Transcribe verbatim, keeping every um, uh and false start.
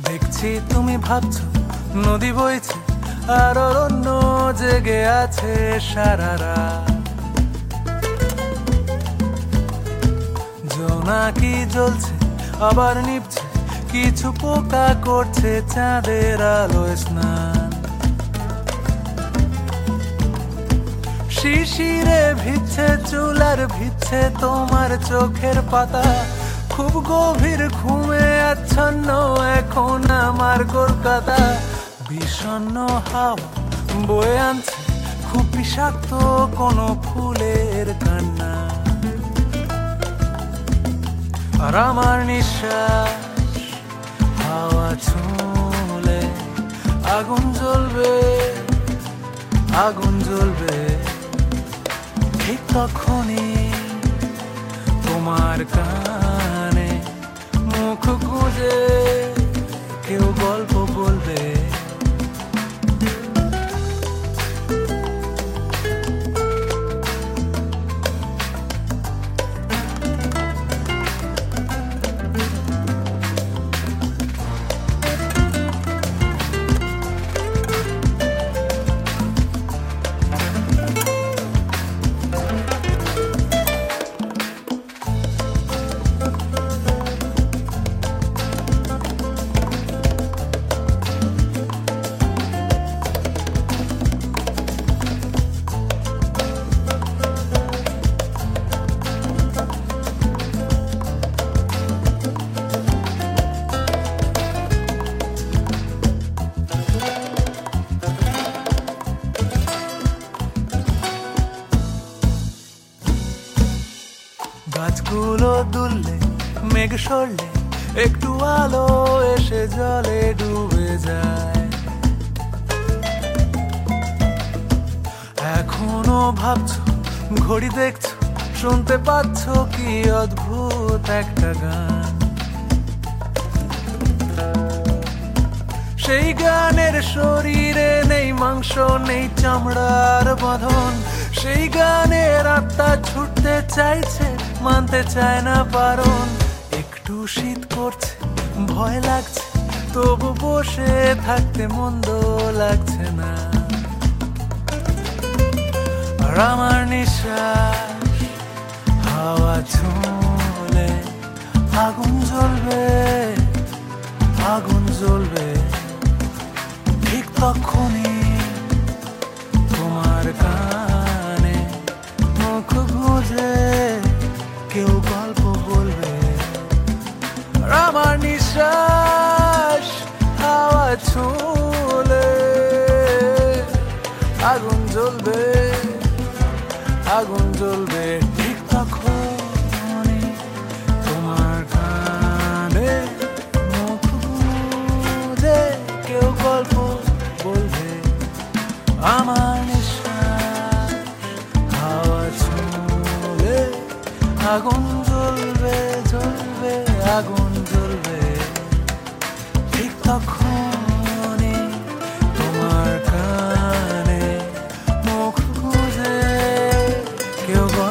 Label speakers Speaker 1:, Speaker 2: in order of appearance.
Speaker 1: দেখছি তুমি ভাবছো নদী বইছে আর অরণ্য জেগে আছে সারা রাত। জোনাকি জ্বলছে আবার নিভছে, কিছু পোকা করছে চাঁদের আলোয় স্নান। শিশিরে ভিজছে চুলার ভিজছে তোমার চোখের পাতা, খুব গভীর ঘুমে আচ্ছন্ন এখন আমার কলকাতা। বিষণ্ণ হাওয়া বয়ে আনছে খুব বিষাক্ত কোনো ফুলের কান্না, আর আমার নিঃশ্বাস হাওয়া ছুঁলে আগুন জ্বলবে আগুন জ্বলবে। ঠিক তখনই তোমার কানে মুখ গুঁজে কেউ গল্প বলবে। গাছগুলো দুললে মেঘ সরলে একটু আলো এসে জলে ডুবে যায়। এখনো ভাবছো ঘড়ি দেখছো শুনতে পাচ্ছ কি অদ্ভুত একটা গান। সেই গানের শরীরে নেই মাংস নেই চামড়ার বাঁধন, সেই গানের আত্মা ছুটতে চাইছে মানতে চায় না বারণ। একটু শীত করছে ভয় লাগছে তবু বসে থাকতে মন্দ লাগছে না, আর আমার নিঃশ্বাস হাওয়া ছুঁলে আগুন জ্বলবে আগুন জ্বলবে। ঠিক তখনই তোমার কানে মুখ গুঁজে কেউ গল্প বলবে, আর আমার নিঃশ্বাস হাওয়া ছুঁলে আগুন জ্বলবে আগুন জ্বলবে। ঠিক তখনই তোমার কানে মুখ গুঁজে কেউ গল্প বলবে, আমার নিঃশ্বাস হাওয়া ছুঁলে আগুন জ্বলবে জ্বলবে আগুন জ্বলবে। ঠিক তখনই তোমার কানে মুখ গুঁজে কেউ